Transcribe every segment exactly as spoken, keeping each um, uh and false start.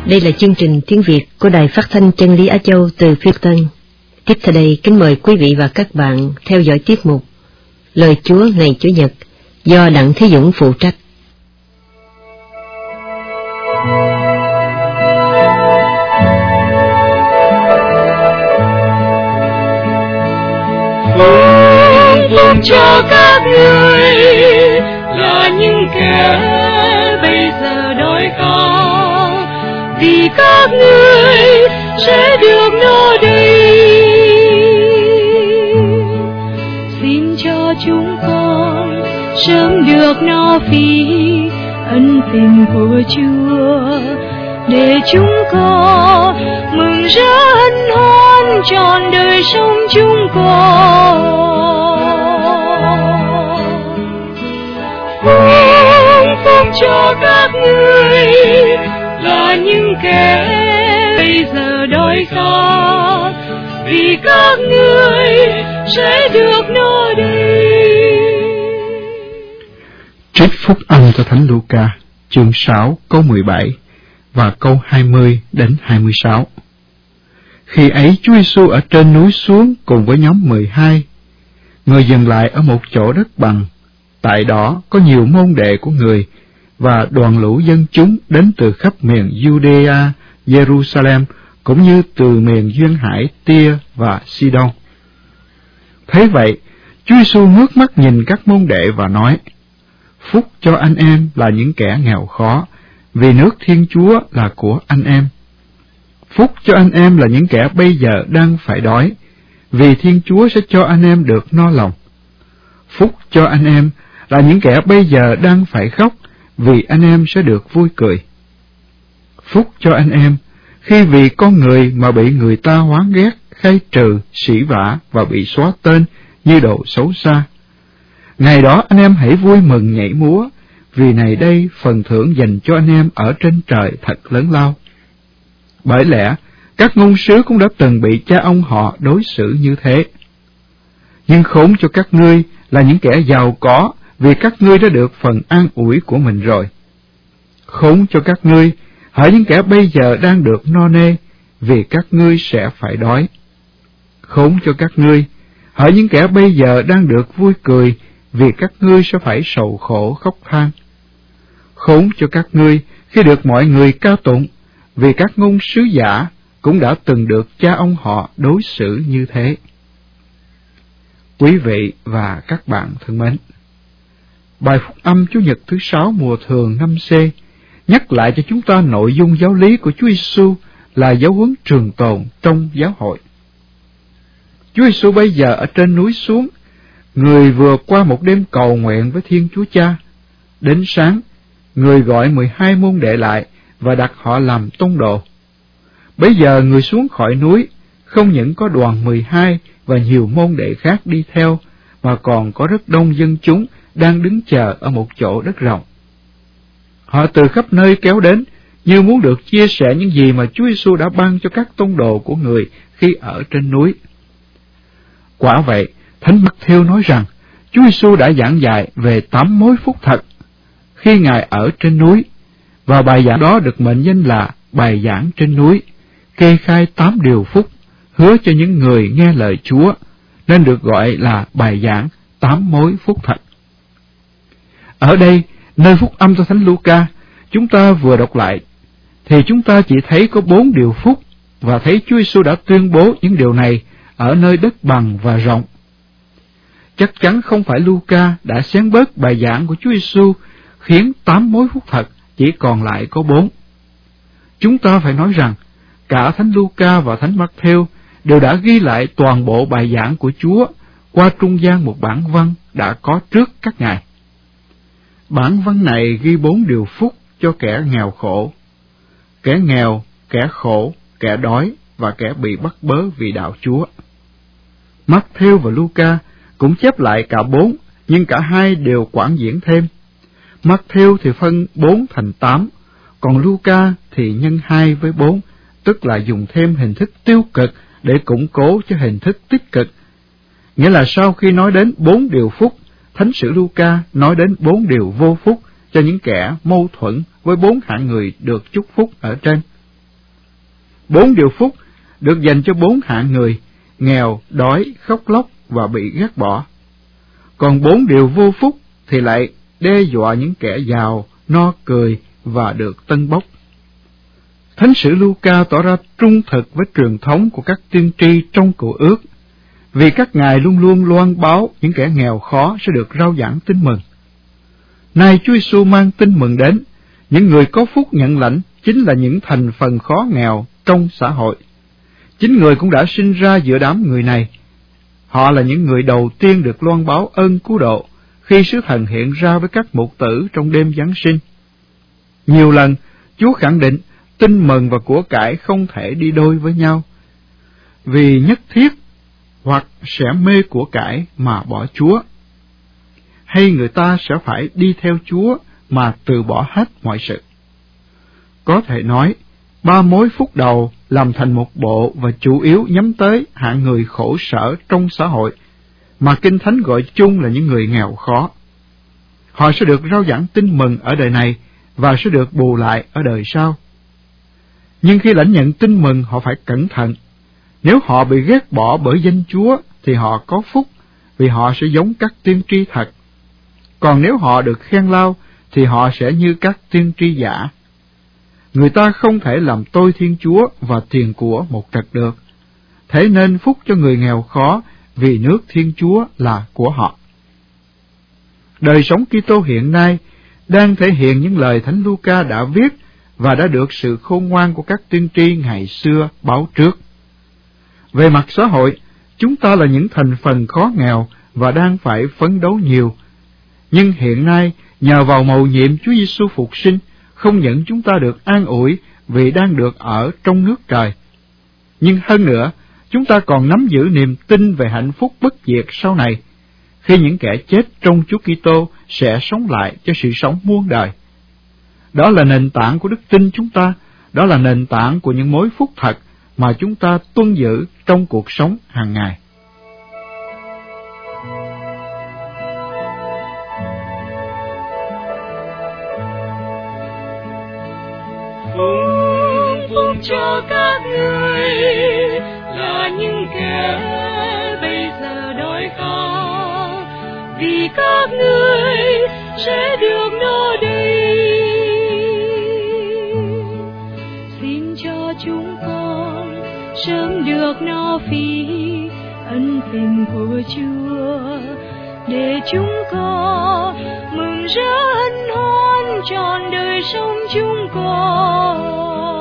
Đây là chương trình tiếng Việt của Đài Phát thanh Chân lý Á Châu từ Phiên Tân. Tiếp theo đây, kính mời quý vị và các bạn theo dõi tiết mục Lời Chúa ngày Chủ nhật do Đặng Thế Dũng phụ trách. Phúc cho các ngươi là những kẻ bây giờ đói khát, vì các ngươi sẽ được no đầy. Xin cho chúng con sớm được no phí ân tình của Chúa, để chúng con mừng rỡ hân hoan trọn đời sống chúng con. Phúc phúc cho các ngươi là những kẻ bây giờ đói khát, vì các ngươi sẽ được no đầy. Trích phúc âm cho Thánh Luca, chương sáu câu mười bảy và câu hai mươi đến hai mươi sáu. Khi ấy Chúa Giêsu ở trên núi xuống cùng với nhóm mười hai. Người dừng lại ở một chỗ đất bằng. Tại đó có nhiều môn đệ của người và đoàn lũ dân chúng đến từ khắp miền Judea, Jerusalem, cũng như từ miền duyên hải Tia và Sidon. Thế vậy, Chúa Giêsu ngước mắt nhìn các môn đệ và nói: Phúc cho anh em là những kẻ nghèo khó, vì nước Thiên Chúa là của anh em. Phúc cho anh em là những kẻ bây giờ đang phải đói, vì Thiên Chúa sẽ cho anh em được no lòng. Phúc cho anh em là những kẻ bây giờ đang phải khóc, vì anh em sẽ được vui cười. Phúc cho anh em khi vì con người mà bị người ta oán ghét, khai trừ, sỉ vả và bị xóa tên như đồ xấu xa. Ngày đó anh em hãy vui mừng nhảy múa, vì này đây phần thưởng dành cho anh em ở trên trời thật lớn lao. Bởi lẽ các ngôn sứ cũng đã từng bị cha ông họ đối xử như thế. Nhưng khốn cho các ngươi là những kẻ giàu có, vì các ngươi đã được phần an ủi của mình rồi. Khốn cho các ngươi hỡi những kẻ bây giờ đang được no nê, vì các ngươi sẽ phải đói. Khốn cho các ngươi hỡi những kẻ bây giờ đang được vui cười, vì các ngươi sẽ phải sầu khổ khóc than. Khốn cho các ngươi khi được mọi người ca tụng, vì các ngôn sứ giả cũng đã từng được cha ông họ đối xử như thế. Quý vị và các bạn thân mến, bài phúc âm Chủ nhật thứ sáu mùa thường năm C nhắc lại cho chúng ta nội dung giáo lý của Chúa Giêsu là giáo huấn trường tồn trong giáo hội. Chúa Giêsu bây giờ ở trên núi xuống, người vừa qua một đêm cầu nguyện với Thiên Chúa Cha. Đến sáng, người gọi mười hai môn đệ lại và đặt họ làm tông đồ. Bây giờ người xuống khỏi núi, không những có đoàn mười hai và nhiều môn đệ khác đi theo, mà còn có rất đông dân chúng đang đứng chờ ở một chỗ đất rộng. Họ từ khắp nơi kéo đến, như muốn được chia sẻ những gì mà Chúa Giêsu đã ban cho các tông đồ của người khi ở trên núi. Quả vậy, Thánh Mắc-thêu nói rằng Chúa Giêsu đã giảng dạy về tám mối phúc thật khi Ngài ở trên núi, và bài giảng đó được mệnh danh là bài giảng trên núi, kê khai tám điều phúc hứa cho những người nghe lời Chúa, nên được gọi là bài giảng tám mối phúc thật. Ở đây, nơi phúc âm cho Thánh Luca, chúng ta vừa đọc lại, thì chúng ta chỉ thấy có bốn điều phúc, và thấy Chúa Giêsu đã tuyên bố những điều này ở nơi đất bằng và rộng. Chắc chắn không phải Luca đã xén bớt bài giảng của Chúa Giêsu, khiến tám mối phúc thật chỉ còn lại có bốn. Chúng ta phải nói rằng, cả Thánh Luca và Thánh Mắc-thêu đều đã ghi lại toàn bộ bài giảng của Chúa qua trung gian một bản văn đã có trước các ngài. Bản văn này ghi bốn điều phúc cho kẻ nghèo khổ, kẻ nghèo, kẻ khổ, kẻ đói và kẻ bị bắt bớ vì đạo Chúa. Mắc-thêu và Luca cũng chép lại cả bốn, nhưng cả hai đều quảng diễn thêm. Mắc-thêu thì phân bốn thành tám, còn Luca thì nhân hai với bốn, tức là dùng thêm hình thức tiêu cực để củng cố cho hình thức tích cực. Nghĩa là sau khi nói đến bốn điều phúc, Thánh sử Luca nói đến bốn điều vô phúc cho những kẻ mâu thuẫn với bốn hạng người được chúc phúc ở trên. Bốn điều phúc được dành cho bốn hạng người: nghèo, đói, khóc lóc và bị ghét bỏ. Còn bốn điều vô phúc thì lại đe dọa những kẻ giàu, no cười và được tân bốc. Thánh sử Luca tỏ ra trung thực với truyền thống của các tiên tri trong Cựu Ước, vì các ngài luôn luôn loan báo những kẻ nghèo khó sẽ được rao giảng tin mừng. Nay Chúa Giêsu mang tin mừng đến, những người có phúc nhận lãnh chính là những thành phần khó nghèo trong xã hội. Chính người cũng đã sinh ra giữa đám người này. Họ là những người đầu tiên được loan báo ơn cứu độ khi sứ thần hiện ra với các mục tử trong đêm Giáng sinh. Nhiều lần Chúa khẳng định tin mừng và của cải không thể đi đôi với nhau, vì nhất thiết hoặc sẽ mê của cải mà bỏ Chúa, hay người ta sẽ phải đi theo Chúa mà từ bỏ hết mọi sự. Có thể nói, ba mối phúc đầu làm thành một bộ và chủ yếu nhắm tới hạng người khổ sở trong xã hội, mà Kinh Thánh gọi chung là những người nghèo khó. Họ sẽ được rao giảng tin mừng ở đời này và sẽ được bù lại ở đời sau. Nhưng khi lãnh nhận tin mừng, họ phải cẩn thận. Nếu họ bị ghét bỏ bởi danh Chúa thì họ có phúc, vì họ sẽ giống các tiên tri thật. Còn nếu họ được khen lao thì họ sẽ như các tiên tri giả. Người ta không thể làm tôi Thiên Chúa và tiền của một trật được. Thế nên phúc cho người nghèo khó, vì nước Thiên Chúa là của họ. Đời sống Kitô hiện nay đang thể hiện những lời Thánh Luca đã viết và đã được sự khôn ngoan của các tiên tri ngày xưa báo trước. Về mặt xã hội, chúng ta là những thành phần khó nghèo và đang phải phấn đấu nhiều. Nhưng hiện nay, nhờ vào mầu nhiệm Chúa Giêsu phục sinh, không những chúng ta được an ủi vì đang được ở trong nước trời, nhưng hơn nữa, chúng ta còn nắm giữ niềm tin về hạnh phúc bất diệt sau này, khi những kẻ chết trong Chúa Kitô sẽ sống lại cho sự sống muôn đời. Đó là nền tảng của đức tin chúng ta, đó là nền tảng của những mối phúc thật mà chúng ta tuân giữ trong cuộc sống hàng ngày. Phúc cho các người là những kẻ bây giờ đói khát, vì các người sẽ được no đầy. Xin cho chúng con sớm được no phí ân tình của Chúa, để chúng con mừng rỡ hân hoan trọn đời sống chúng con.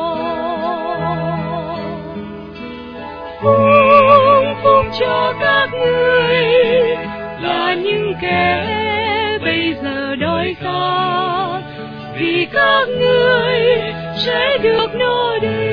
Phúc phúc cho các người là những kẻ bây giờ đói khát, vì các người sẽ được no đầy.